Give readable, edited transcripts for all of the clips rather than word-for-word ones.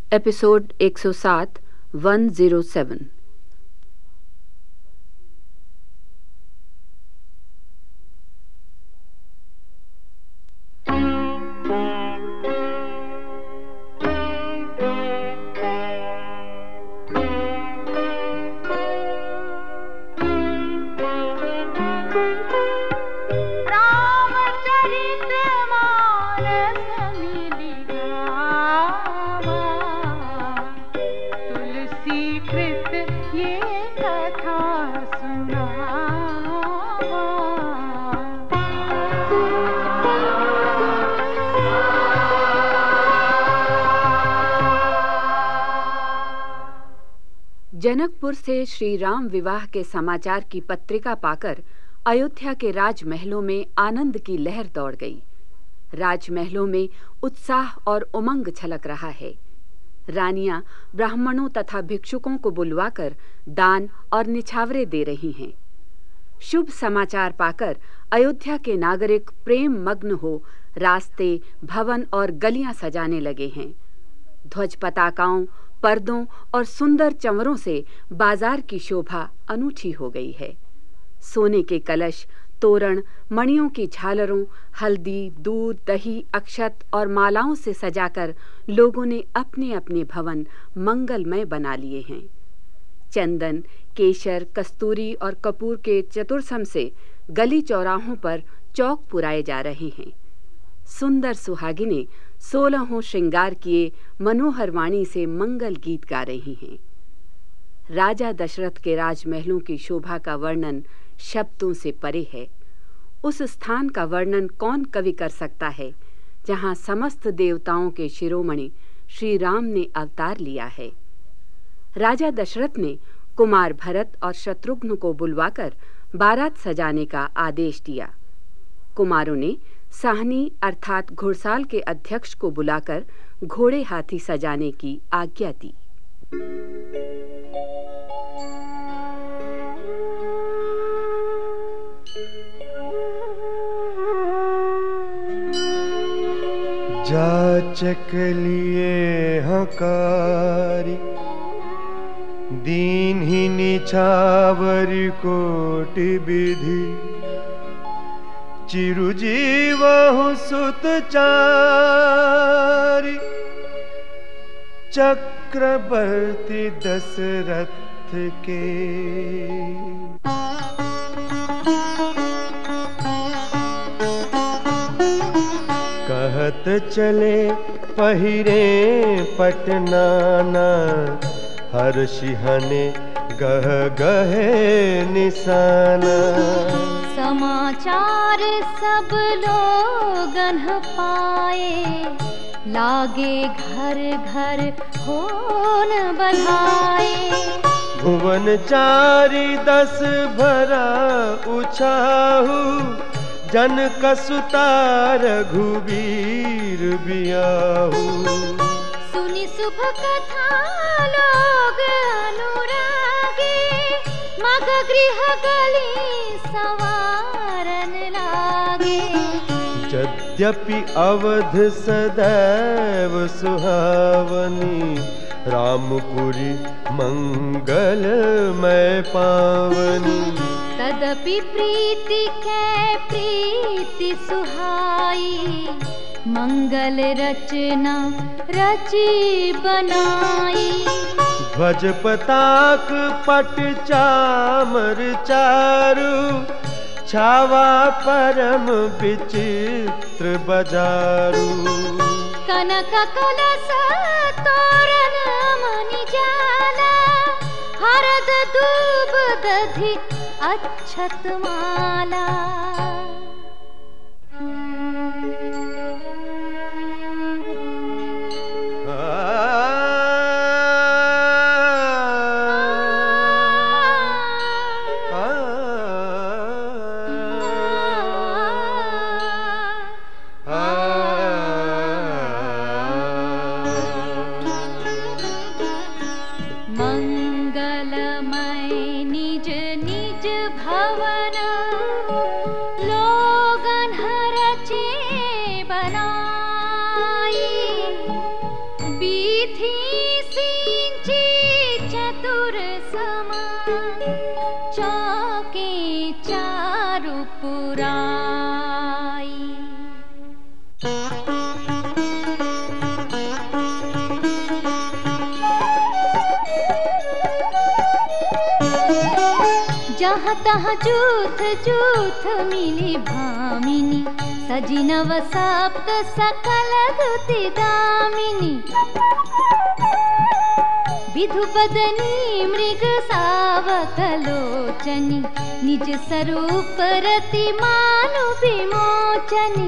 Episode 107 107। Janakpur से श्री राम विवाह के समाचार की पत्रिका पाकर अयोध्या के राजमहलों में आनंद की लहर दौड़ गई। राजमहलों में उत्साह और उमंग छलक रहा है। रानियां ब्राह्मणों तथा भिक्षुकों को बुलवाकर दान और निछावरे दे रही हैं। शुभ समाचार पाकर अयोध्या के नागरिक प्रेम मग्न हो रास्ते, भवन और गलियां सजाने लगे हैं। ध्वज पताकाओं, पर्दों और सुंदर चंवरों से बाजार की शोभा अनूठी हो गई है। सोने के कलश, तोरण, मणियों की झालरों, हल्दी, दूध, दही, अक्षत और मालाओं से सजाकर लोगों ने अपने अपने भवन मंगलमय बना लिए हैं। चंदन, केशर, कस्तूरी और कपूर के चतुर्सम से गली चौराहों पर चौक पुराए जा रहे हैं। सुंदर सुहागिनें 16 श्रृंगार किए मनोहर वाणी से मंगल गीत गा रही हैं। राजा दशरथ के राजमहलों की शोभा का वर्णन शब्दों से परे है। उस स्थान का वर्णन कौन कवि कर सकता है जहां समस्त देवताओं के शिरोमणि श्री राम ने अवतार लिया है। राजा दशरथ ने कुमार भरत और शत्रुघ्न को बुलवाकर बारात सजाने का आदेश दिया। कुमारों ने साहनी अर्थात घुड़साल के अध्यक्ष को बुलाकर घोड़े हाथी सजाने की आज्ञा दी। जाचक लिए हकारी दीन ही निछावरी कोटि विधि चिरुजीवहु सुत चारि चक्रवर्ती दशरथ के। कहत चले पहिरे पटनाना हर्षिहने गह गहे निशाना। समाचार सब लोगन पाए लागे घर घर होन बधाए। भुवन चारि 10 भरा उछाहु जन कसुता रघुवीर बियाहु। सुनि शुभ कथा लोग अनुरागे मग गृह गली सवारन लागे। यद्यपि अवध सदैव सुहावनी रामपुरी मंगलमय पावनी। तदपि प्रीति कै प्रीति सुहाई मंगल रचना रची बनाई। ध्वज पताक पट चामर चारु छावा परम विचित्र बजारू। कनक कलश तोरण मणि जाला हरद दूब दधि अक्षत माला। जहाँ तहाँ जूथ जूथ मिली भामिनी, सजी नव सप्त सकल दुति दामिनी। विधुपदनी मृग सावक लोचनी, निज स्वरूप रति मानु विमोचनी।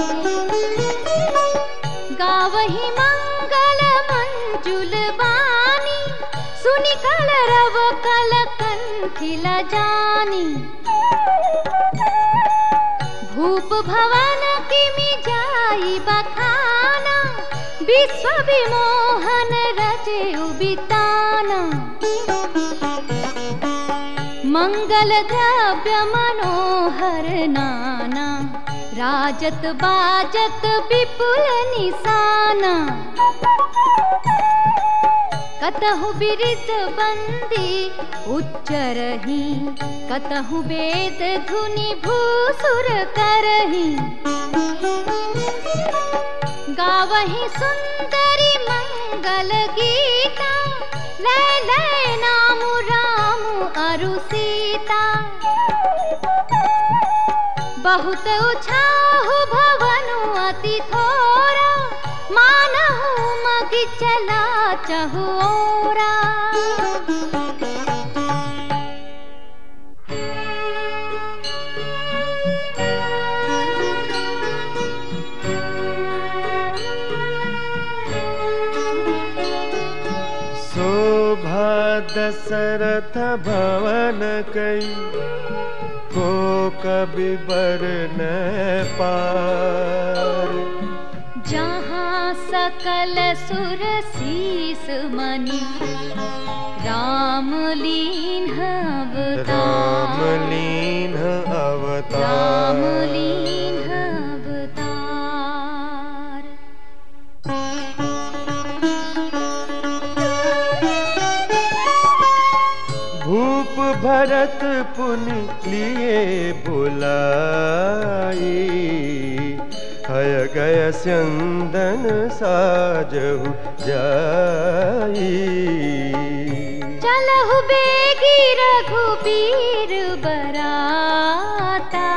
गावहि मंगल मंजुल बानी, सुनि कलरव कल कंठिल जानी। भूप भवन किमि जाई बखाना, विश्व विमोहन रचयु बिताना। मंगल द्रव्य मनोहर नाना, राजत बाजत विपुल निशाना। कतहु बिरिद बंदी उच्चरहि, कतहु वेद धुनि भूसुर करहि। गावहि सुंदरी मंगल गीता, लय लय नामु रामु अरु सीता। बहुत उछाहु भवनु अति थोरा, मानहु मगि चला चहुओरा। शोभा दशरथ भवन कई, को कबि बरन पार। जहाँ सकल सुर शीस मनि, राम लीन्ह अवतार। राम लीन्ह अवतार। राम लीन्ह अवतार। भूप भरत पुनि लिए बुलाई, हय गय स्यंदन साजहु जाई। चलहु बेगी रघुबीर बराता,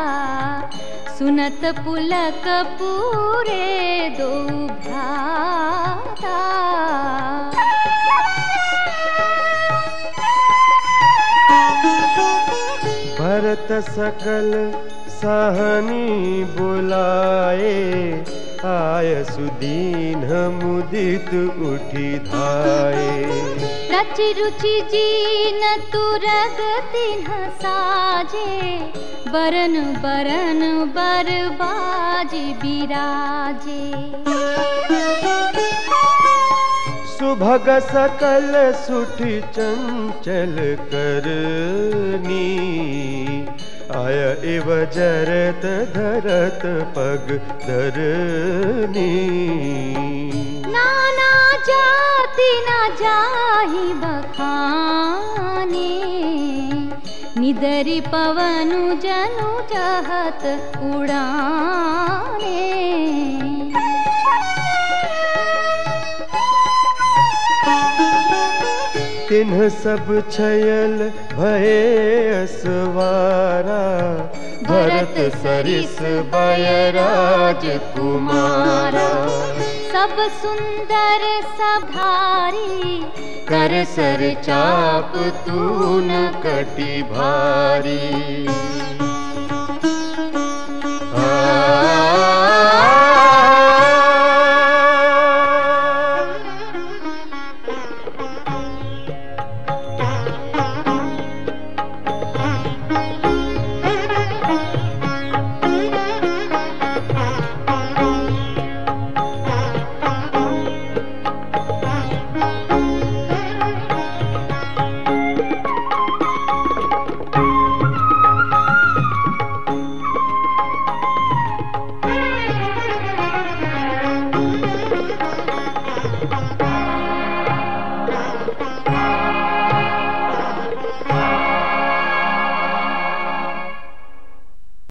सुनत पुलक पूरे दो भ्राता। भरत सकल सहनी बुलाए, आय सुदीन मुदित उठी धाये। रचि रुचि जीन तुरग तिन्ह साजे, बरन बरन बर बाजी बिराजे। सुभग सकल सुठी चंचल करनी, आय इव जरत धरत पग धरनी। नाना जाति न जाहि बखाने, निदरि पवनु जनु जहत उड़ाने। तिन्ह सब छयल भये असवारा, भरत सरिस बयराज कुमारा। सब सुंदर सब धारी, कर सर चाप तून कटि भारी।